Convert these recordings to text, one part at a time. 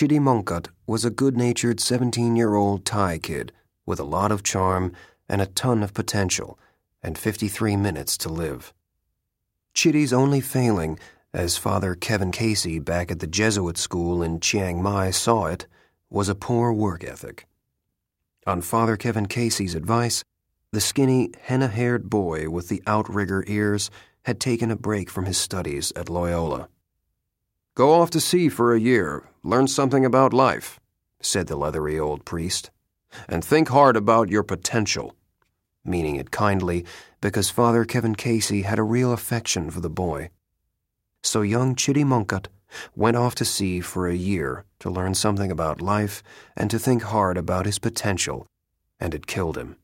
Chitty Mongkut was a good-natured 17-year-old Thai kid with a lot of charm and a ton of potential, and 53 minutes to live. Chitty's only failing, as Father Kevin Casey back at the Jesuit school in Chiang Mai saw it, was a poor work ethic. On Father Kevin Casey's advice, the skinny, henna-haired boy with the outrigger ears had taken a break from his studies at Loyola. "Go off to sea for a year, learn something about life," said the leathery old priest, "and think hard about your potential," meaning it kindly because Father Kevin Casey had a real affection for the boy. So young Chitty Mongkut went off to sea for a year to learn something about life and to think hard about his potential, and it killed him.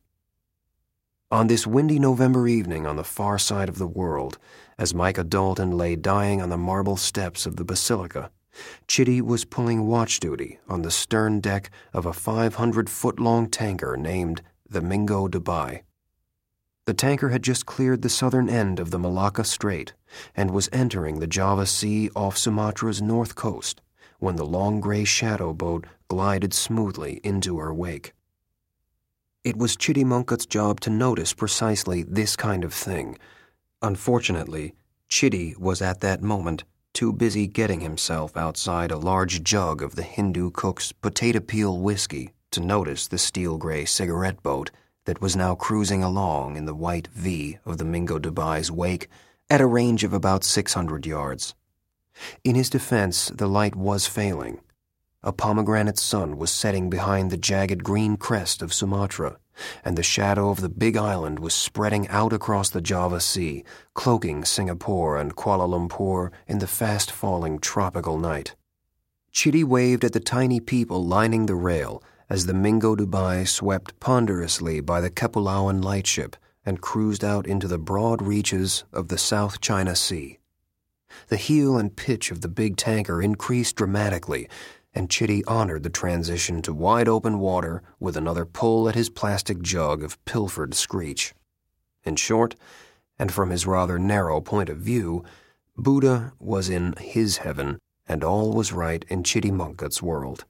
On this windy November evening on the far side of the world, as Micah Dalton lay dying on the marble steps of the basilica, Chitty was pulling watch duty on the stern deck of a 500-foot-long tanker named the Mingo Dubai. The tanker had just cleared the southern end of the Malacca Strait and was entering the Java Sea off Sumatra's north coast when the long gray shadow boat glided smoothly into her wake. It was Chitty Mongkut's job to notice precisely this kind of thing. Unfortunately, Chitty was at that moment too busy getting himself outside a large jug of the Hindu cook's potato peel whiskey to notice the steel-gray cigarette boat that was now cruising along in the white V of the Mingo Dubai's wake at a range of about 600 yards. In his defense, the light was failing. A pomegranate sun was setting behind the jagged green crest of Sumatra, and the shadow of the big island was spreading out across the Java Sea, cloaking Singapore and Kuala Lumpur in the fast-falling tropical night. Chitty waved at the tiny people lining the rail as the Mingo Dubai swept ponderously by the Kepulauan lightship and cruised out into the broad reaches of the South China Sea. The heel and pitch of the big tanker increased dramatically, and Chitty honored the transition to wide-open water with another pull at his plastic jug of pilfered screech. In short, and from his rather narrow point of view, Buddha was in his heaven, and all was right in Chitty Mongkut's world.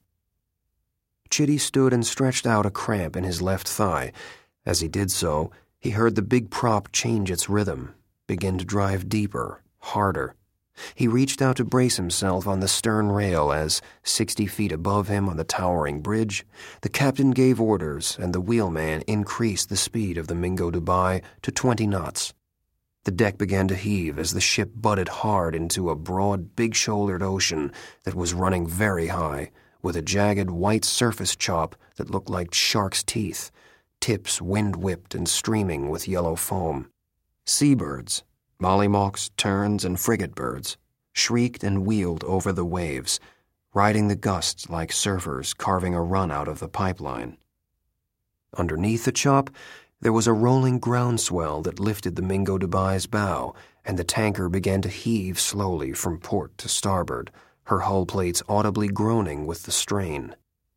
Chitty stood and stretched out a cramp in his left thigh. As he did so, he heard the big prop change its rhythm, begin to drive deeper, harder. He reached out to brace himself on the stern rail as, 60 feet above him on the towering bridge, the captain gave orders and the wheelman increased the speed of the Mingo Dubai to 20 knots. The deck began to heave as the ship butted hard into a broad, big-shouldered ocean that was running very high, with a jagged white surface chop that looked like shark's teeth, tips wind-whipped and streaming with yellow foam. Seabirds, mollymawks, terns, and frigate birds, shrieked and wheeled over the waves, riding the gusts like surfers carving a run out of the pipeline. Underneath the chop, there was a rolling groundswell that lifted the Mingo Dubai's bow, and the tanker began to heave slowly from port to starboard, her hull plates audibly groaning with the strain.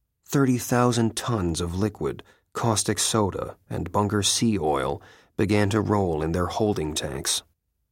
30,000 tons of liquid, caustic soda, and bunker sea oil began to roll in their holding tanks.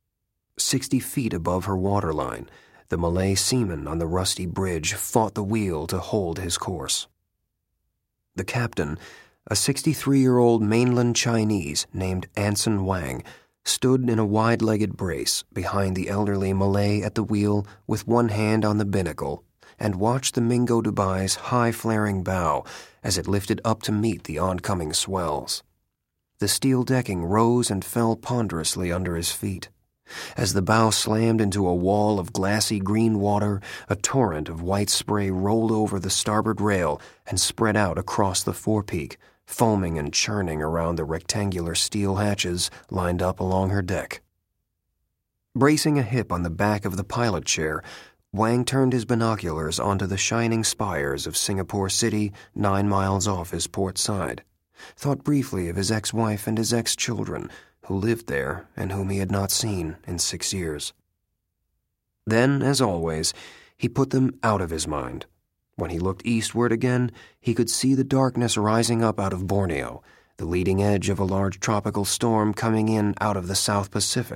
60 feet above her waterline, the Malay seaman on the rusty bridge fought the wheel to hold his course. The captain, a 63-year-old mainland Chinese named Anson Wang, stood in a wide-legged brace behind the elderly Malay at the wheel with one hand on the binnacle and watched the Mingo Dubai's high-flaring bow as it lifted up to meet the oncoming swells. The steel decking rose and fell ponderously under his feet. As the bow slammed into a wall of glassy green water, a torrent of white spray rolled over the starboard rail and spread out across the forepeak, foaming and churning around the rectangular steel hatches lined up along her deck. Bracing a hip on the back of the pilot chair, Wang turned his binoculars onto the shining spires of Singapore City 9 miles off his port side, thought briefly of his ex-wife and his ex-children, who lived there and whom he had not seen in 6 years. Then, as always, he put them out of his mind. When he looked eastward again, he could see the darkness rising up out of Borneo, the leading edge of a large tropical storm coming in out of the South Pacific,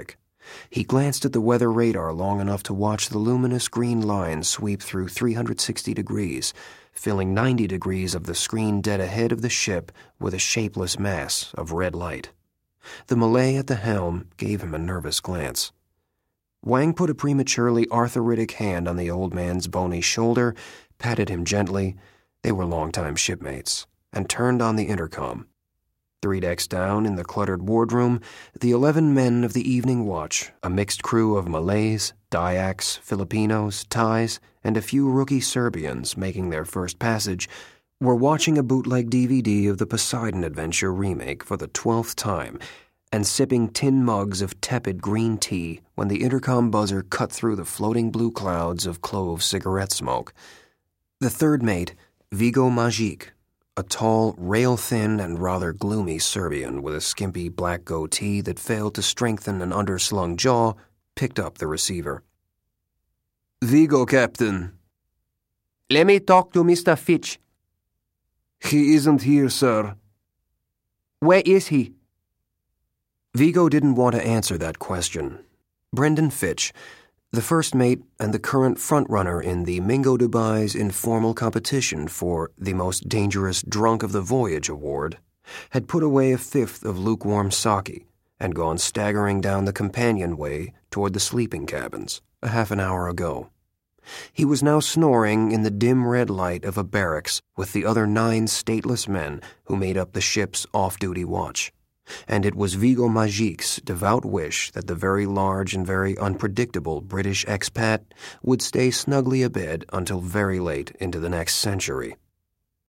He glanced at the weather radar long enough to watch the luminous green line sweep through 360 degrees, filling 90 degrees of the screen dead ahead of the ship with a shapeless mass of red light. The Malay at the helm gave him a nervous glance. Wang put a prematurely arthritic hand on the old man's bony shoulder, patted him gently — they were longtime shipmates — and turned on the intercom. 3 decks down in the cluttered wardroom, the 11 men of the evening watch, a mixed crew of Malays, Dayaks, Filipinos, Thais, and a few rookie Serbians making their first passage, were watching a bootleg DVD of the Poseidon Adventure remake for the 12th time and sipping tin mugs of tepid green tea when the intercom buzzer cut through the floating blue clouds of clove cigarette smoke. The third mate, Vigo Majic, a tall, rail-thin, and rather gloomy Serbian with a skimpy black goatee that failed to strengthen an underslung jaw, picked up the receiver. "Vigo, Captain." "Let me talk to Mr. Fitch." "He isn't here, sir." "Where is he?" Vigo didn't want to answer that question. Brendan Fitch, the first mate and the current frontrunner in the Mingo Dubai's informal competition for the Most Dangerous Drunk of the Voyage award, had put away a fifth of lukewarm sake and gone staggering down the companionway toward the sleeping cabins a half an hour ago. He was now snoring in the dim red light of a barracks with the other 9 stateless men who made up the ship's off-duty watch. And it was Vigo Majic's devout wish that the very large and very unpredictable British expat would stay snugly abed until very late into the next century.